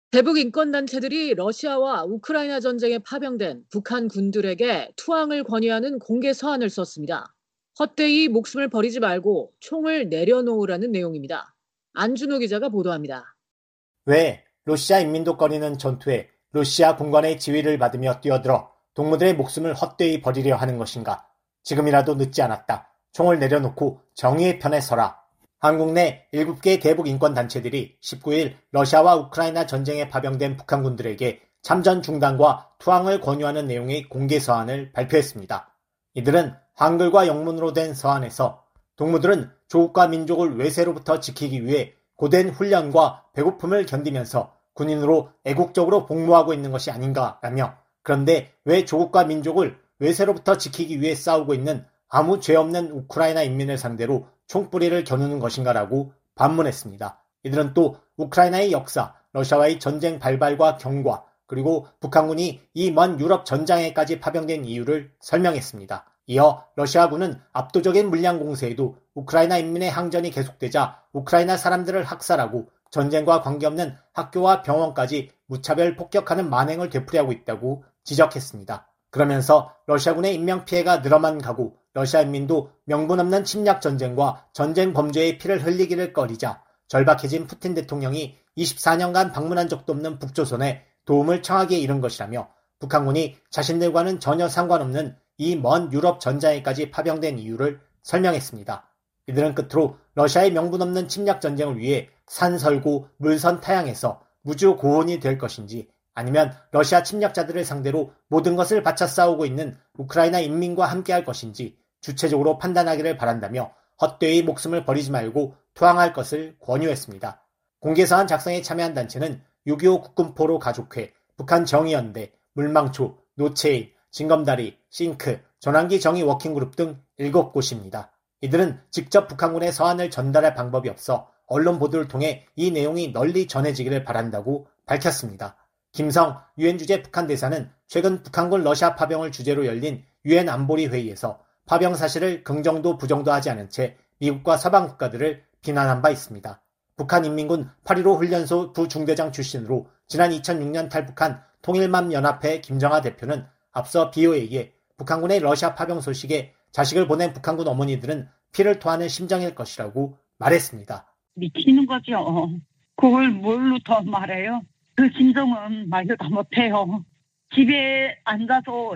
대북 인권단체들이 러시아와 우크라이나 전쟁에 파병된 북한 군들에게 투항을 권유하는 공개 서한을 썼습니다. 헛되이 목숨을 버리지 말고 총을 내려놓으라는 내용입니다. 안준호 기자가 보도합니다. 왜 러시아 인민도 꺼리는 전투에 러시아 군관의 지휘를 받으며 뛰어들어 동무들의 목숨을 헛되이 버리려 하는 것인가? 지금이라도 늦지 않았다. 총을 내려놓고 정의의 편에 서라. 한국 내 7개 대북 인권단체들이 19일 러시아와 우크라이나 전쟁에 파병된 북한군들에게 참전 중단과 투항을 권유하는 내용의 공개 서한을 발표했습니다. 이들은 한글과 영문으로 된 서한에서 동무들은 조국과 민족을 외세로부터 지키기 위해 고된 훈련과 배고픔을 견디면서 군인으로 애국적으로 복무하고 있는 것이 아닌가라며, 그런데 왜 조국과 민족을 외세로부터 지키기 위해 싸우고 있는 아무 죄 없는 우크라이나 인민을 상대로 총뿌리를 겨누는 것인가라고 반문했습니다. 이들은 또 우크라이나의 역사, 러시아와의 전쟁 발발과 경과, 그리고 북한군이 이 먼 유럽 전장에까지 파병된 이유를 설명했습니다. 이어 러시아군은 압도적인 물량 공세에도 우크라이나 인민의 항전이 계속되자 우크라이나 사람들을 학살하고 전쟁과 관계없는 학교와 병원까지 무차별 폭격하는 만행을 되풀이하고 있다고 지적했습니다. 그러면서 러시아군의 인명피해가 늘어만 가고 러시아 인민도 명분 없는 침략 전쟁과 전쟁 범죄의 피를 흘리기를 꺼리자 절박해진 푸틴 대통령이 24년간 방문한 적도 없는 북조선에 도움을 청하기에 이른 것이라며, 북한군이 자신들과는 전혀 상관없는 이 먼 유럽 전장에까지 파병된 이유를 설명했습니다. 이들은 끝으로 러시아의 명분 없는 침략 전쟁을 위해 산 설고 물선 타양에서 무주 고온이 될 것인지, 아니면 러시아 침략자들을 상대로 모든 것을 바쳐 싸우고 있는 우크라이나 인민과 함께할 것인지 주체적으로 판단하기를 바란다며 헛되이 목숨을 버리지 말고 투항할 것을 권유했습니다. 공개서한 작성에 참여한 단체는 6.25 국군포로 가족회, 북한 정의연대, 물망초, 노체인, 징검다리, 싱크, 전환기 정의 워킹그룹 등 7곳입니다. 이들은 직접 북한군의 서한을 전달할 방법이 없어 언론 보도를 통해 이 내용이 널리 전해지기를 바란다고 밝혔습니다. 김성 유엔 주재 북한 대사는 최근 북한군 러시아 파병을 주제로 열린 유엔 안보리 회의에서 파병 사실을 긍정도 부정도 하지 않은 채 미국과 서방 국가들을 비난한 바 있습니다. 북한인민군 8.15 훈련소 부중대장 출신으로 지난 2006년 탈북한 통일맘연합회 김정아 대표는 앞서 BOA에 북한군의 러시아 파병 소식에 자식을 보낸 북한군 어머니들은 피를 토하는 심정일 것이라고 말했습니다. 미치는 거죠. 그걸 뭘로 더 말해요? 그 심정은 말도 다 못해요. 집에 앉아서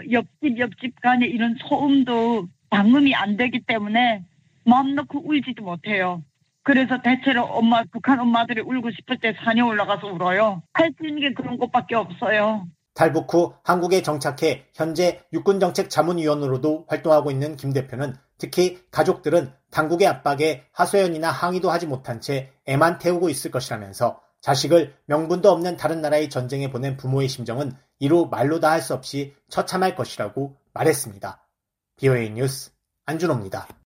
옆집 간에 이런 소음도 방음이 안 되기 때문에 마음 놓고 울지도 못해요. 그래서 대체로 북한 엄마들이 울고 싶을 때 산에 올라가서 울어요. 할 수 있는 게 그런 것밖에 없어요. 탈북 후 한국에 정착해 현재 육군정책자문위원으로도 활동하고 있는 김 대표는 특히 가족들은 당국의 압박에 하소연이나 항의도 하지 못한 채 애만 태우고 있을 것이라면서 자식을 명분도 없는 다른 나라의 전쟁에 보낸 부모의 심정은 이루 말로 다 할 수 없이 처참할 것이라고 말했습니다. BOA 뉴스 안준호입니다.